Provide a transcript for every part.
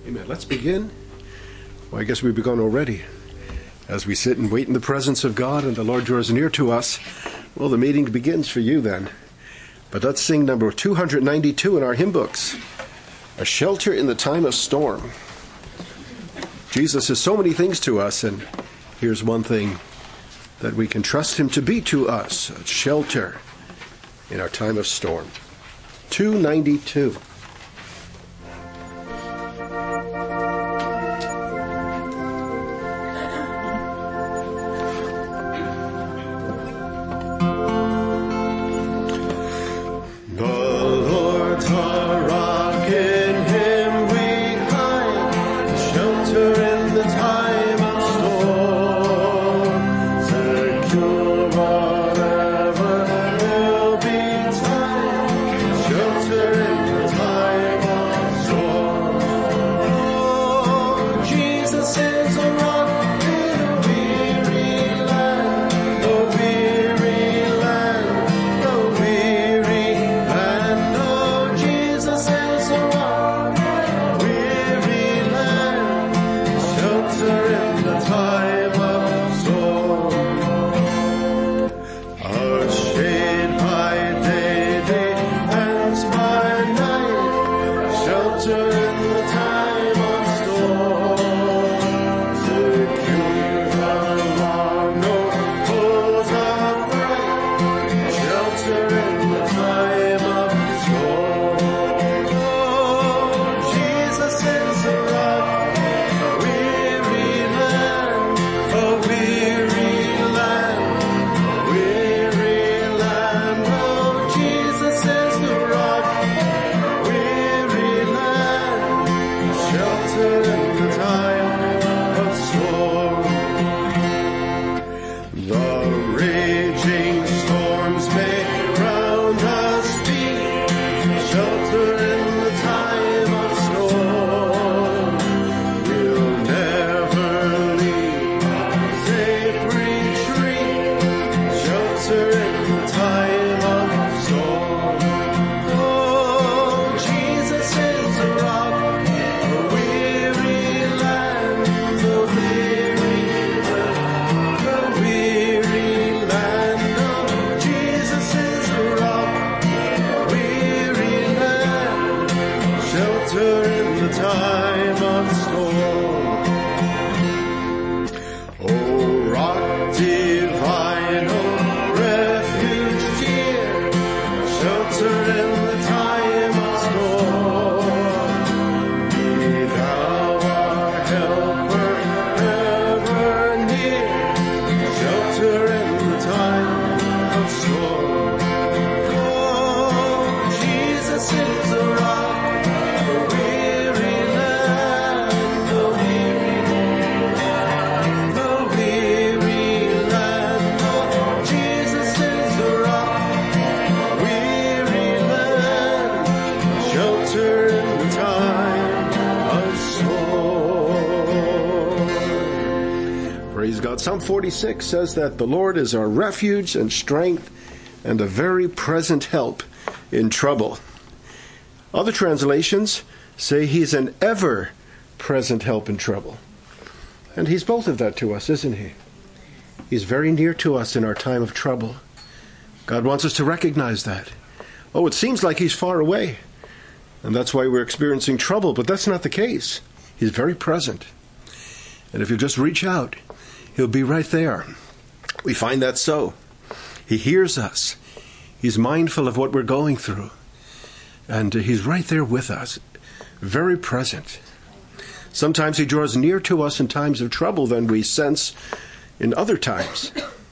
Amen. Let's begin. Well, I guess we've begun already. As we sit and wait in the presence of God and the Lord draws near to us, well, the meeting begins for you then. But let's sing number 292 in our hymn books, A Shelter in the Time of Storm. Jesus is so many things to us, and here's one thing that we can trust him to be to us, a shelter in our time of storm. 292. Psalm 46 says that the Lord is our refuge and strength and a very present help in trouble. Other translations say he's an ever-present help in trouble. And he's both of that to us, isn't he? He's very near to us in our time of trouble. God wants us to recognize that. Oh, it seems like he's far away, and that's why we're experiencing trouble, but that's not the case. He's very present. And if you just reach out, he'll be right there. We find that so. He hears us. He's mindful of what we're going through. And he's right there with us, very present. Sometimes he draws near to us in times of trouble than we sense in other times.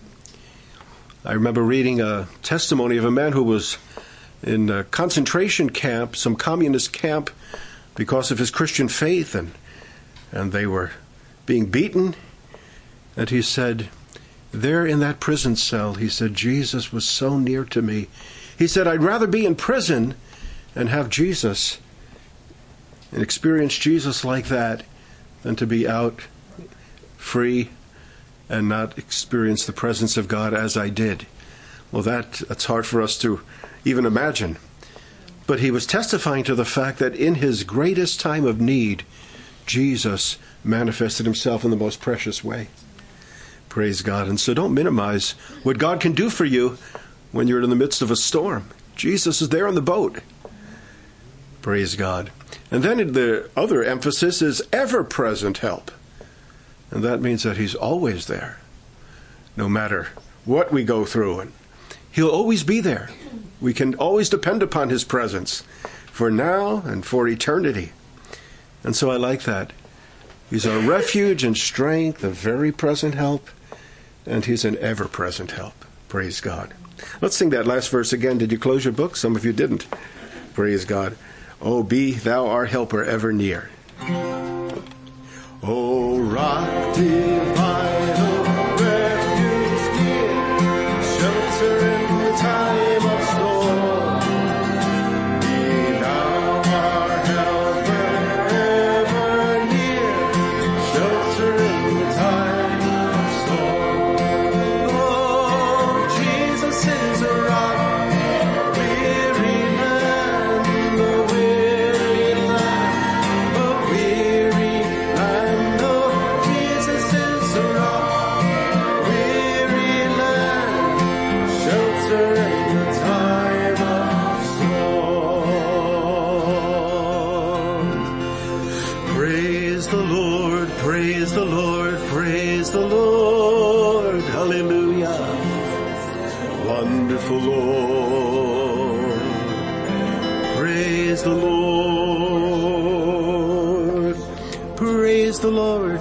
I remember reading a testimony of a man who was in a concentration camp, some communist camp, because of his Christian faith, and they were being beaten. And he said, there in that prison cell, he said, Jesus was so near to me. He said, I'd rather be in prison and have Jesus and experience Jesus like that than to be out free and not experience the presence of God as I did. Well, that's hard for us to even imagine. But he was testifying to the fact that in his greatest time of need, Jesus manifested himself in the most precious way. Praise God. And so don't minimize what God can do for you when you're in the midst of a storm. Jesus is there on the boat. Praise God. And then the other emphasis is ever-present help. And that means that he's always there, no matter what we go through. And he'll always be there. We can always depend upon his presence for now and for eternity. And so I like that. He's our refuge and strength, a very present help, and he's an ever-present help. Praise God. Let's sing that last verse again. Did you close your book? Some of you didn't. Praise God. Oh, be thou our helper ever near. O rock divine, O refuge dear, shelter in the time of storm. Be thou our helper ever near, shelter in the time of storm. Oh, Jesus is a rock, weary land, the weary land, the weary land. Oh, Jesus is a rock, weary land, shelter in the time of storm. Praise the Lord, praise the Lord, praise the Lord. Hallelujah. Wonderful Lord. Praise the Lord. Praise the Lord.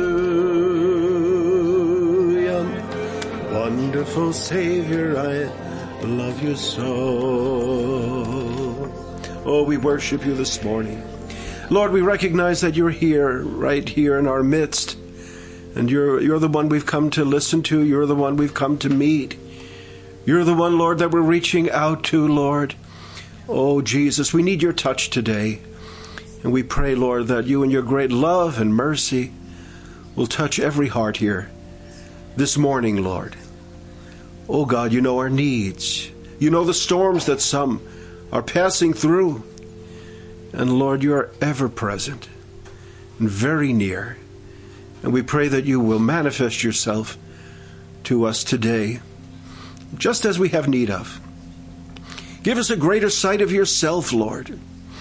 Hallelujah. Wonderful Savior, I love you so. Oh, we worship you this morning. Lord, we recognize that you're here, right here in our midst. And you're the one we've come to listen to. You're the one we've come to meet. You're the one, Lord, that we're reaching out to, Lord. Oh, Jesus, we need your touch today. And we pray, Lord, that you in your great love and mercy will touch every heart here this morning, Lord. Oh, God, you know our needs. You know the storms that some are passing through. And, Lord, you are ever present and very near. And we pray that you will manifest yourself to us today, just as we have need of. Give us a greater sight of yourself, Lord.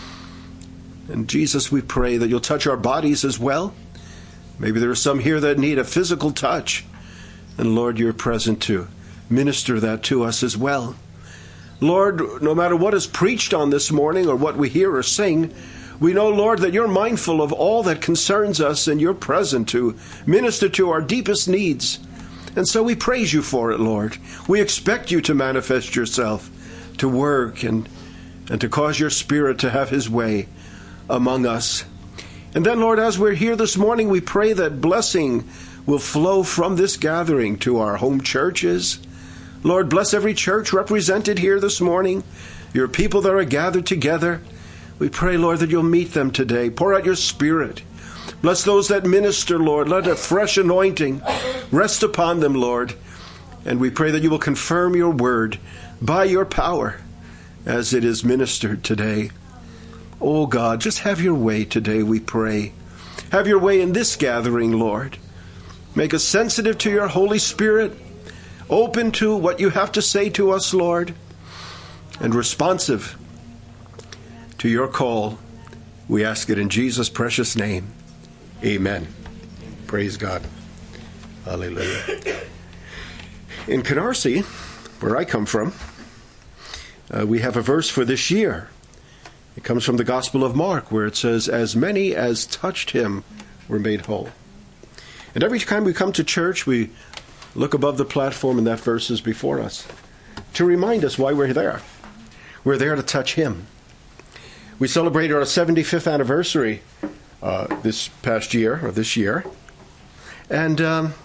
And Jesus, we pray that you'll touch our bodies as well. Maybe there are some here that need a physical touch. And Lord, you're present to minister that to us as well. Lord, no matter what is preached on this morning or what we hear or sing, we know, Lord, that you're mindful of all that concerns us and you're present to minister to our deepest needs. And so we praise you for it, Lord. We expect you to manifest yourself, to work and to cause your Spirit to have his way among us. And then, Lord, as we're here this morning, we pray that blessing will flow from this gathering to our home churches. Lord, bless every church represented here this morning, your people that are gathered together. We pray, Lord, that you'll meet them today. Pour out your Spirit. Bless those that minister, Lord. Let a fresh anointing rest upon them, Lord. And we pray that you will confirm your word by your power as it is ministered today. Oh, God, just have your way today, we pray. Have your way in this gathering, Lord. Make us sensitive to your Holy Spirit, open to what you have to say to us, Lord, and responsive to your call. We ask it in Jesus' precious name. Amen. Praise God. Hallelujah. In Canarsie, where I come from, we have a verse for this year. It comes from the Gospel of Mark, where it says, "As many as touched him were made whole." And every time we come to church, we look above the platform and that verse is before us to remind us why we're there. We're there to touch him. We celebrated our 75th anniversary this past year, or this year. And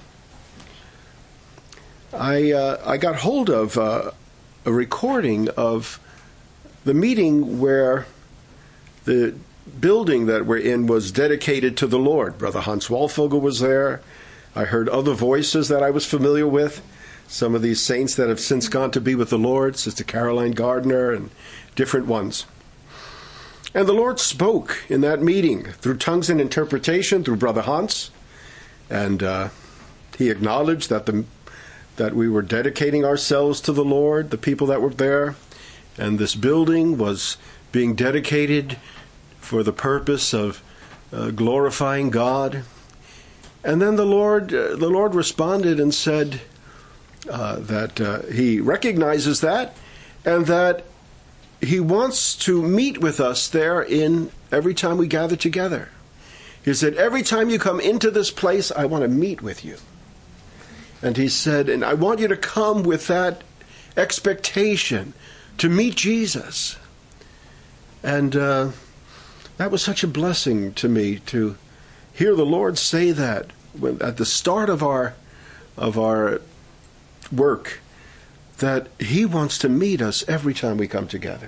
I got hold of a recording of the meeting where the building that we're in was dedicated to the Lord. Brother Hans Walfogel was there. I heard other voices that I was familiar with. Some of these saints that have since gone to be with the Lord, Sister Caroline Gardner and different ones. And the Lord spoke in that meeting through tongues and interpretation through Brother Hans. And he acknowledged that we were dedicating ourselves to the Lord, the people that were there. And this building was being dedicated for the purpose of glorifying God. And then the Lord responded and said that he recognizes that, and that he wants to meet with us there in every time we gather together. He said, every time you come into this place, I want to meet with you. And he said, and I want you to come with that expectation to meet Jesus. And that was such a blessing to me to hear the Lord say that at the start of our work, that he wants to meet us every time we come together.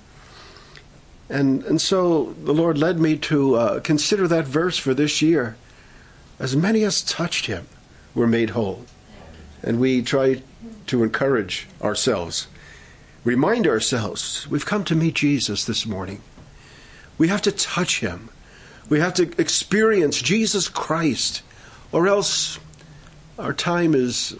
And so the Lord led me to consider that verse for this year. As many as touched him were made whole. And we try to encourage ourselves, remind ourselves, we've come to meet Jesus this morning. We have to touch him. We have to experience Jesus Christ, or else our time is,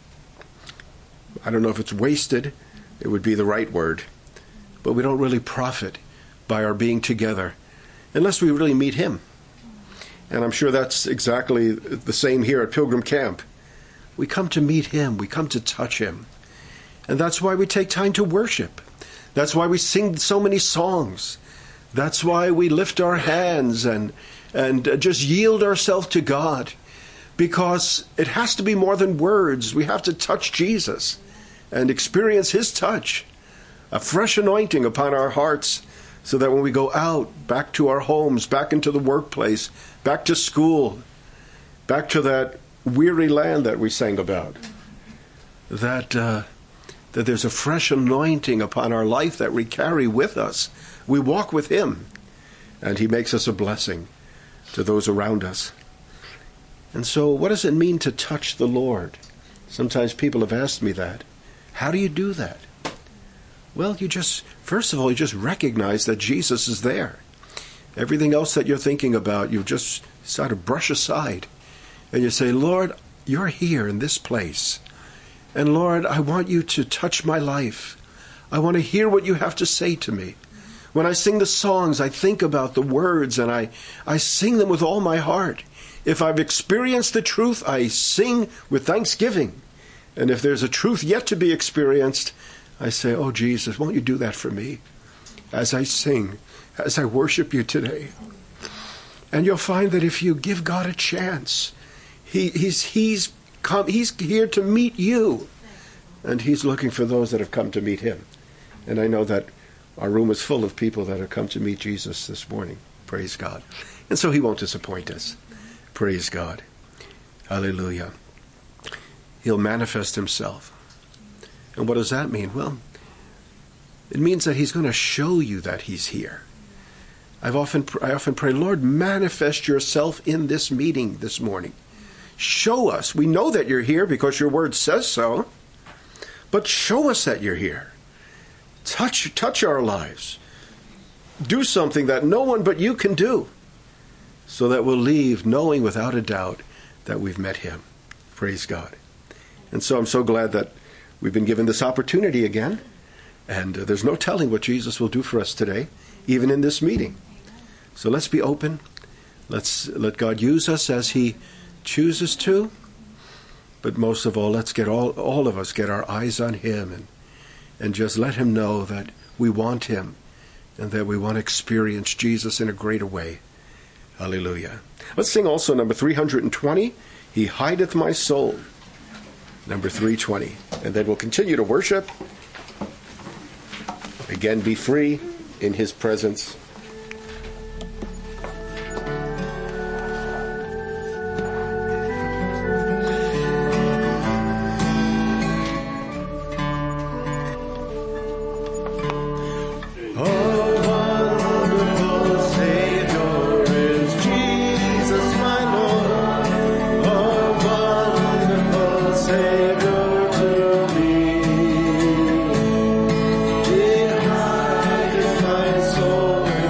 I don't know if it's wasted, it would be the right word, but we don't really profit by our being together unless we really meet him. And I'm sure that's exactly the same here at Pilgrim Camp. We come to meet him. We come to touch him. And that's why we take time to worship. That's why we sing so many songs. That's why we lift our hands and just yield ourselves to God. Because it has to be more than words. We have to touch Jesus and experience his touch. A fresh anointing upon our hearts, so that when we go out, back to our homes, back into the workplace, back to school, back to that weary land that we sang about, that there's a fresh anointing upon our life that we carry with us. We walk with him, and he makes us a blessing to those around us. And so what does it mean to touch the Lord? Sometimes people have asked me that. How do you do that? Well, first of all, you just recognize that Jesus is there. Everything else that you're thinking about, you just sort of brush aside. And you say, Lord, you're here in this place. And Lord, I want you to touch my life. I want to hear what you have to say to me. When I sing the songs, I think about the words, and I sing them with all my heart. If I've experienced the truth, I sing with thanksgiving. And if there's a truth yet to be experienced, I say, oh, Jesus, won't you do that for me as I sing, as I worship you today? And you'll find that if you give God a chance, He's here to meet you. And he's looking for those that have come to meet him. And I know that our room is full of people that have come to meet Jesus this morning. Praise God. And so he won't disappoint us. Praise God. Hallelujah. He'll manifest himself. And what does that mean? Well, it means that he's going to show you that he's here. I often pray, Lord, manifest yourself in this meeting this morning. Show us. We know that you're here because your word says so. But show us that you're here. Touch our lives. Do something that no one but you can do, so that we'll leave knowing without a doubt that we've met him. Praise God. And so I'm so glad that we've been given this opportunity again. And there's no telling what Jesus will do for us today, even in this meeting. So let's be open. Let's let God use us as he chooses to. But most of all, let's get all of us get our eyes on him and just let him know that we want him and that we want to experience Jesus in a greater way. Hallelujah. Let's sing also number 320, He Hideth My Soul. Number 320. And then we'll continue to worship. Again, be free in his presence. Soul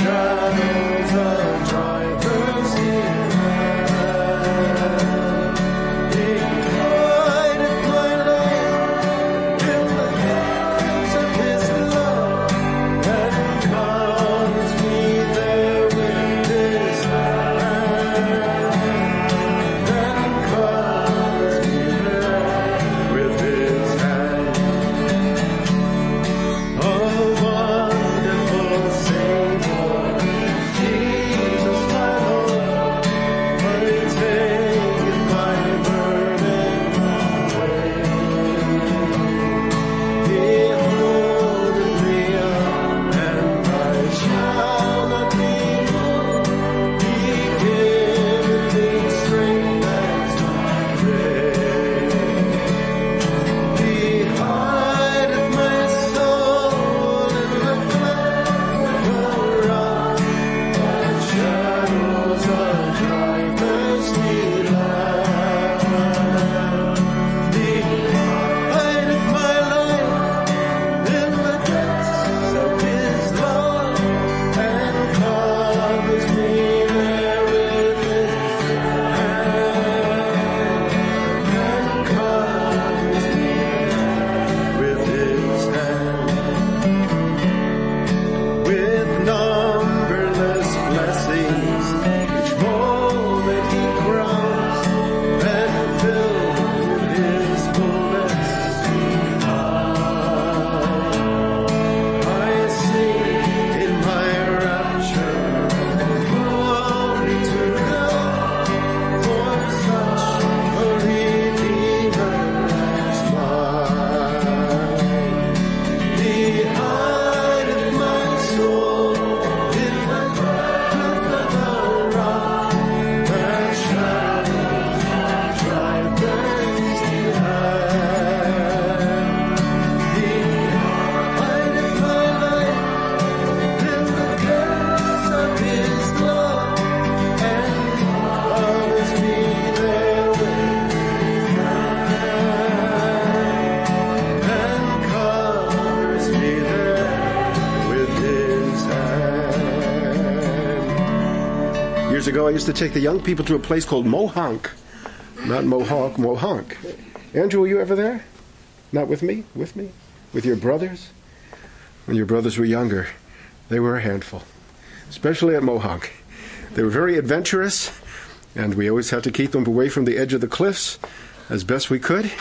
Years ago, I used to take the young people to a place called Mohonk. Not Mohawk, Mohonk. Andrew, were you ever there? Not with me? With me? With your brothers? When your brothers were younger, they were a handful, especially at Mohonk. They were very adventurous, and we always had to keep them away from the edge of the cliffs as best we could.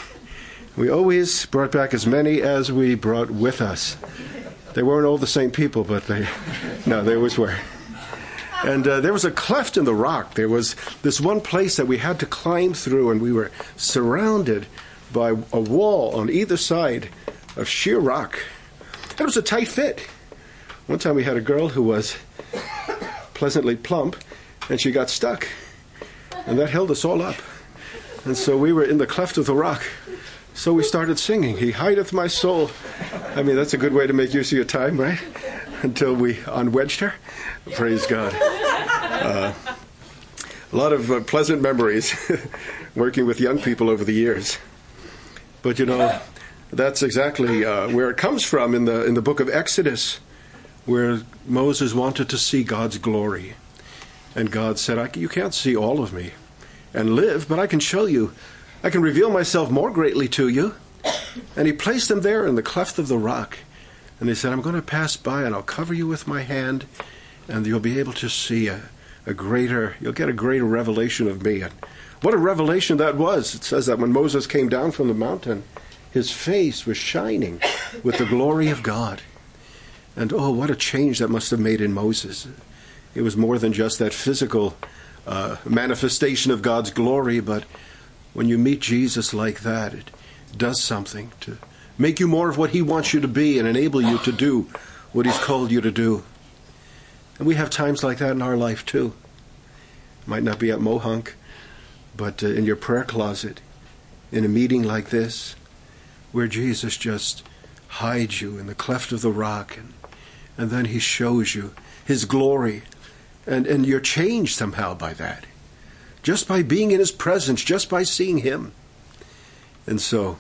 We always brought back as many as we brought with us. They weren't all the same people, but they always were. And there was a cleft in the rock. There was this one place that we had to climb through, and we were surrounded by a wall on either side of sheer rock. It was a tight fit. One time we had a girl who was pleasantly plump, and she got stuck. And that held us all up. And so we were in the cleft of the rock. So we started singing, "He hideth my soul." I mean, that's a good way to make use of your time, right? Until we unwedged her. Praise God. A lot of pleasant memories working with young people over the years. But, you know, that's exactly where it comes from in the book of Exodus, where Moses wanted to see God's glory. And God said, you can't see all of me and live, but I can show you. I can reveal myself more greatly to you. And he placed them there in the cleft of the rock. And he said, I'm going to pass by and I'll cover you with my hand, and you'll be able to see you'll get a greater revelation of me. And what a revelation that was. It says that when Moses came down from the mountain, his face was shining with the glory of God. And oh, what a change that must have made in Moses. It was more than just that physical manifestation of God's glory, but when you meet Jesus like that, it does something to make you more of what he wants you to be and enable you to do what he's called you to do. And we have times like that in our life too. Might not be at Mohonk, but in your prayer closet, in a meeting like this, where Jesus just hides you in the cleft of the rock, and then he shows you his glory, and you're changed somehow by that. Just by being in his presence, just by seeing him. And so,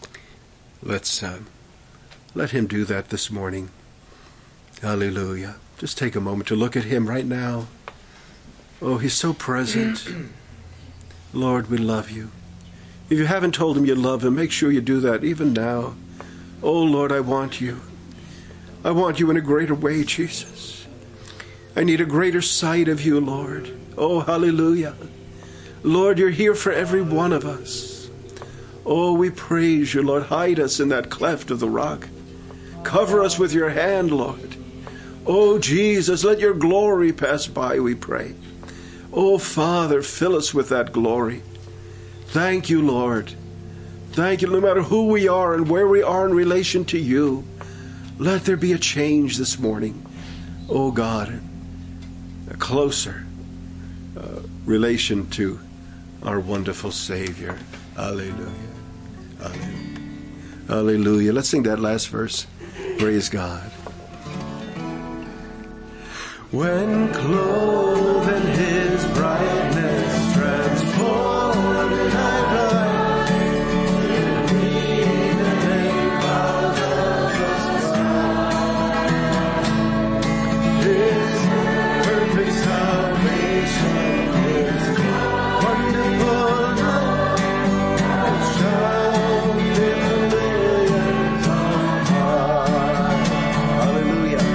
let's let him do that this morning. Hallelujah. Just take a moment to look at him right now. Oh, he's so present. Lord, we love you. If you haven't told him you love him, make sure you do that even now. Oh, Lord, I want you. I want you in a greater way, Jesus. I need a greater sight of you, Lord. Oh, hallelujah. Lord, you're here for every one of us. Oh, we praise you, Lord. Hide us in that cleft of the rock. Cover us with your hand, Lord. Oh, Jesus, let your glory pass by, we pray. Oh, Father, fill us with that glory. Thank you, Lord. Thank you, no matter who we are and where we are in relation to you. Let there be a change this morning. Oh, God, a closer relation to our wonderful Savior. Hallelujah. Hallelujah. Hallelujah. Let's sing that last verse. Praise God. When clothed in his brightness, transported I ride in the clouds of the sky. His perfect salvation is wonderful love, shout in the millions on high. Hallelujah.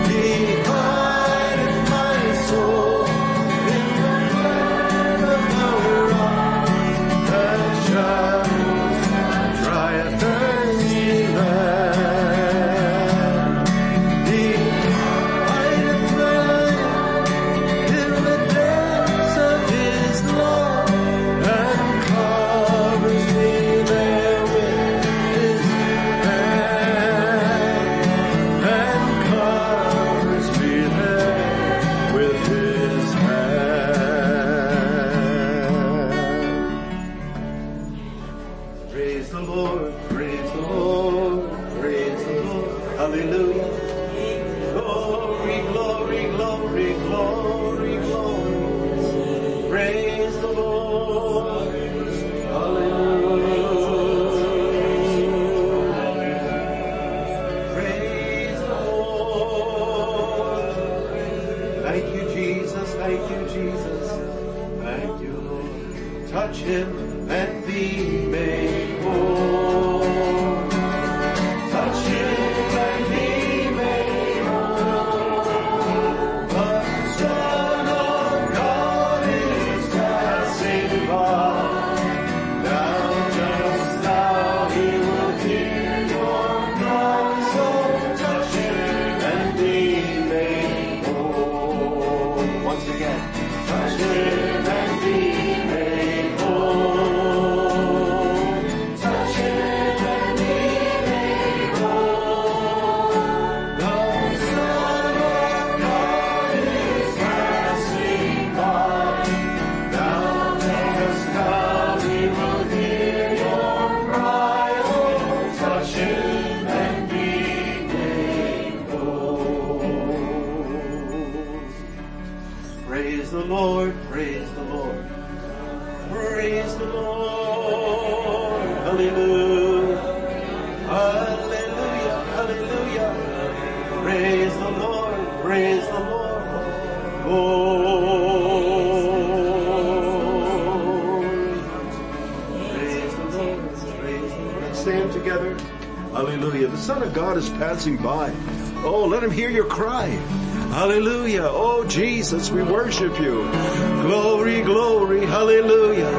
Passing by. Oh, let him hear your cry. Hallelujah. Oh, Jesus, we worship you. Glory, glory. Hallelujah.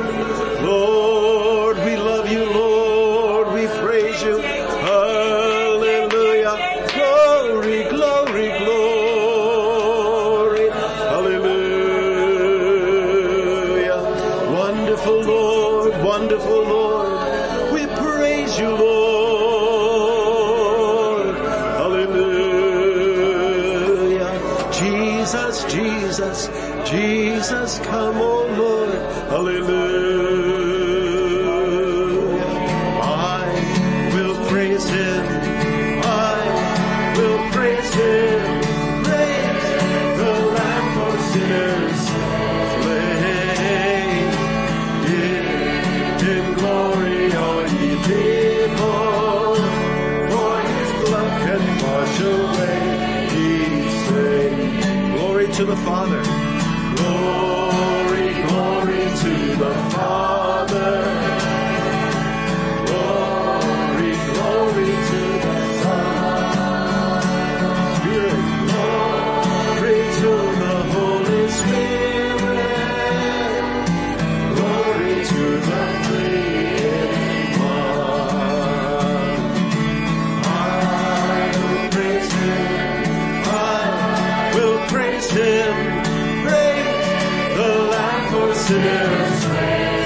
Lord, we love you. Lord, we praise you. Hallelujah. Glory, glory, glory. Hallelujah. Wonderful Lord, wonderful Lord. We praise you, Lord. Jesus, come, oh Lord, hallelujah. I will praise him, I will praise him, praise the Lamb for sinners slain. In glory, all ye people, for his blood can wash away, he saved. to the Father. Glory, glory to the Father. Glory, glory to the Son. Spirit, glory to the Holy Spirit. Glory to the Three One. I will praise Him. I will praise Him. Praise the Lamb for sinners slain.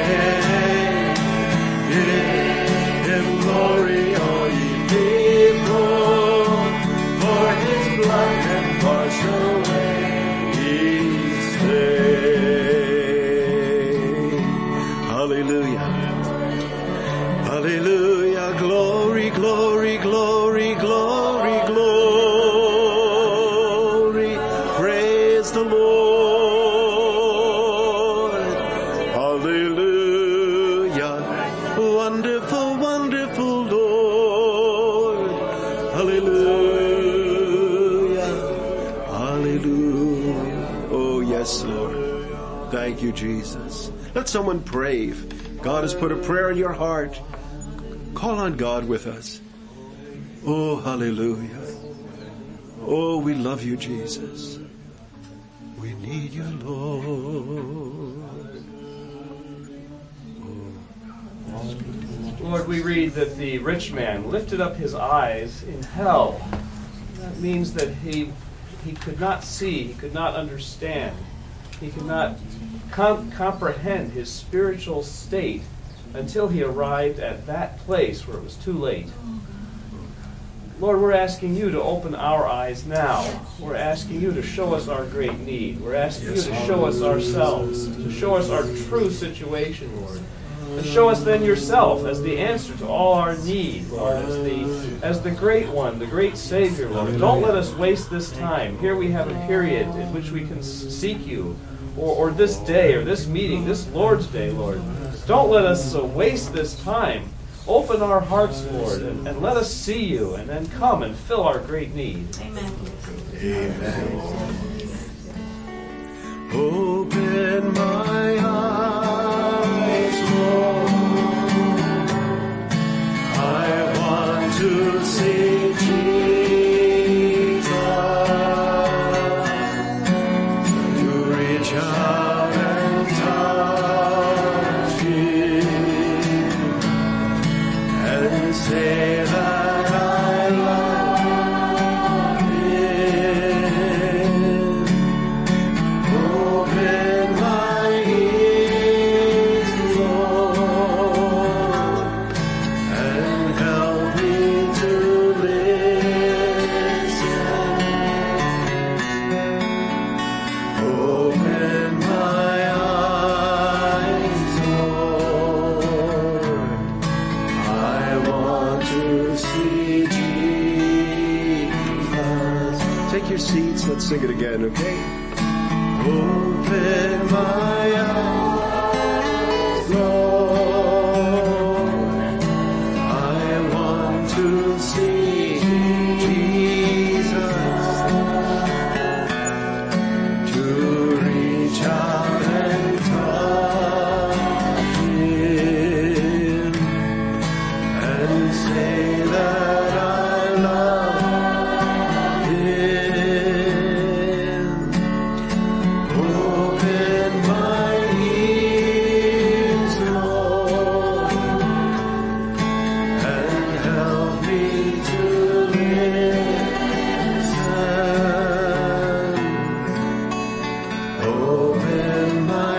Give Him glory, all ye people, for His blood can wash away His sin. Hallelujah. Hallelujah. Glory, glory, glory, glory, glory. Praise the Lord. Hallelujah. Wonderful, wonderful Lord. Hallelujah. Hallelujah. Oh, yes, Lord. Thank you, Jesus. Let someone pray. If God has put a prayer in your heart, call on God with us. Oh, hallelujah. Oh, we love you, Jesus. We need you, Lord. Lord, we read that the rich man lifted up his eyes in hell. That means that he could not see, he could not understand, he could not comprehend his spiritual state until he arrived at that place where it was too late. Lord, we're asking you to open our eyes now. We're asking you to show us our great need. We're asking you to show us ourselves, to show us our true situation, Lord. And show us then yourself as the answer to all our need, Lord, as the great one, the great Savior, Lord. Don't let us waste this time. Here we have a period in which we can seek you, or this day, or this meeting, this Lord's Day, Lord. Don't let us waste this time. Open our hearts, Lord, and let us see you, and then come and fill our great need. Amen. Amen. Open my eyes, Lord. I want to see Jesus, to reach out and touch Him, and say that I love Him. Open my ears, Lord, and help me to listen. Open my eyes, Lord. I want to see Jesus. Take your seats. Let's sing it again, okay? Open my eyes, Lord. I want to see Jesus, to reach out and touch Him, and say that I love Him. Open my ears, Lord, and help me to listen. Open my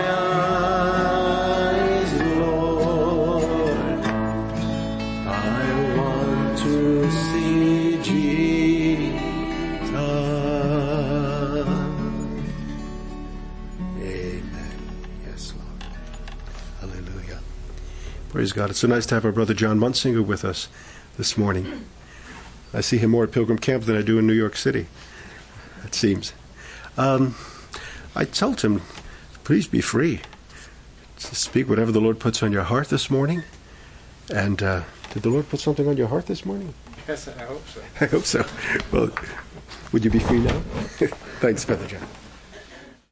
eyes, Lord. I want to see Jesus. Amen. Yes, Lord. Hallelujah. Praise God. It's so nice to have our brother John Munsinger with us this morning. I see him more at Pilgrim Camp than I do in New York City, it seems. I told him, please be free to speak whatever the Lord puts on your heart this morning. And did the Lord put something on your heart this morning? Yes, I hope so. I hope so. Well, would you be free now? Thanks, Brother John.